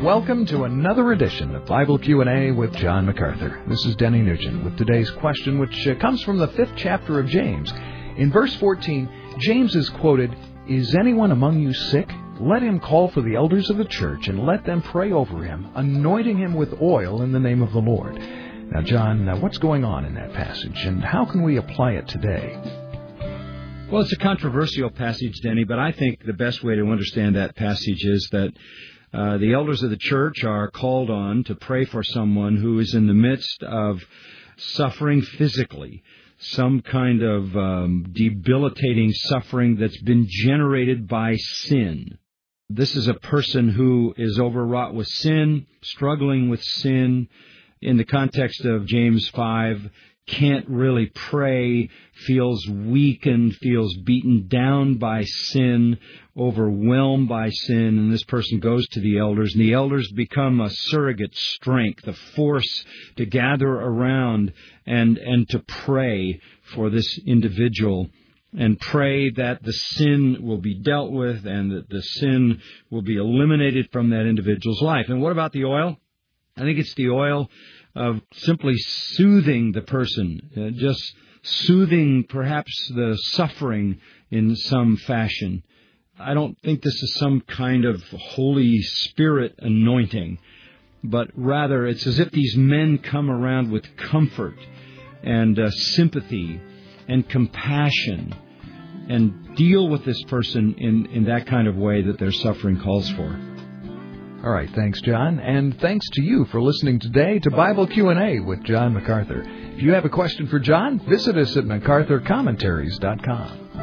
Welcome to another edition of Bible Q&A with John MacArthur. This is Denny Nugent with today's question, which comes from the 5th chapter of James. In verse 14, James is quoted, "Is anyone among you sick? Let him call for the elders of the church and let them pray over him, anointing him with oil in the name of the Lord." Now, John, what's going on in that passage, and how can we apply it today? Well, it's a controversial passage, Denny, but I think the best way to understand that passage is that the elders of the church are called on to pray for someone who is in the midst of suffering physically, some kind of debilitating suffering that's been generated by sin. This is a person who is overwrought with sin, struggling with sin. In the context of James 5, can't really pray, feels weakened, feels beaten down by sin, overwhelmed by sin, and this person goes to the elders, and the elders become a surrogate strength, a force to gather around and to pray for this individual, and pray that the sin will be dealt with and that the sin will be eliminated from that individual's life. And what about the oil? I think it's the oil of simply soothing the person, just soothing perhaps the suffering in some fashion. I don't think this is some kind of Holy Spirit anointing, but rather it's as if these men come around with comfort and sympathy and compassion and deal with this person in that kind of way that their suffering calls for. All right, thanks, John, and thanks to you for listening today to Bible Q&A with John MacArthur. If you have a question for John, visit us at MacArthurCommentaries.com.